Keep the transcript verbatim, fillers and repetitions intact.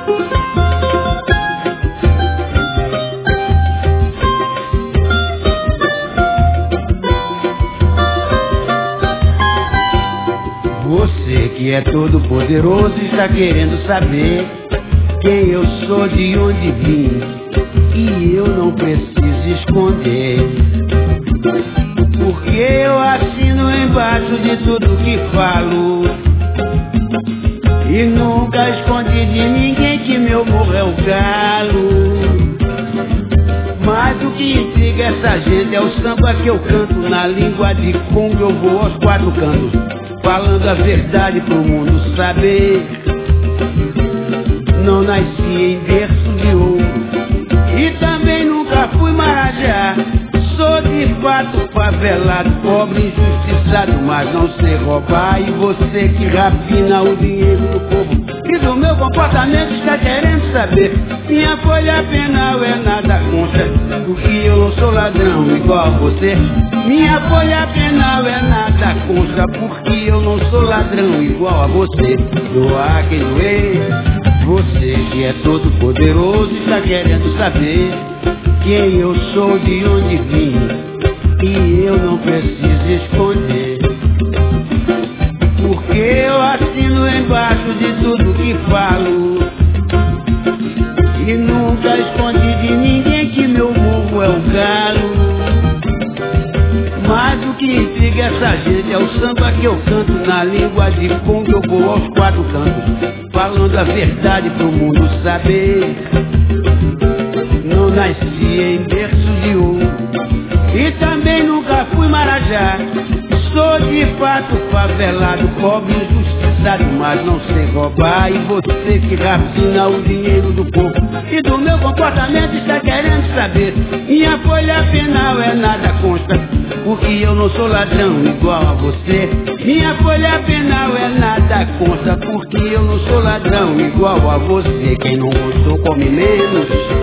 Você que é todo poderoso está querendo saber quem eu sou, de onde vim, e eu não preciso esconder, porque eu assino embaixo de tudo que falo, e nunca escondi de ninguém que meu morro é o galo. Mas o que intriga essa gente é o samba que eu canto, na língua de Congo eu vou aos quatro cantos, falando a verdade pro mundo saber. Não nasci em berço de ouro e também nunca fui marajá. Sou de fato favelado, pobre, injustiçado, mas não sei roubar. E você que rapina o dinheiro do povo e do meu comportamento está querendo saber. Minha folha penal é nada contra, porque eu não sou ladrão igual a você. Minha folha penal é nada contra, porque eu não sou ladrão igual a você. Doar quem doer. Você que é todo poderoso está querendo saber quem eu sou, de onde vim, e eu não preciso esconder, porque eu assino embaixo de tudo que falo, e nunca escondi de ninguém que meu morro é o galo. Mas o que intriga essa gente é o samba que eu canto, na língua de Congo eu vou aos quatro cantos, falando a verdade pro mundo saber. Não nasci em berço de ouro e também nunca fui marajá. Sou de fato favelado, pobre, injustiçado, mas não sei roubar. E você que rapina o dinheiro do povo e do meu comportamento está querendo saber. Minha folha penal é nada consta, porque eu não sou ladrão igual a você. Minha folha penal é nada consta, porque eu não sou ladrão igual a você. Quem não gostou come menos.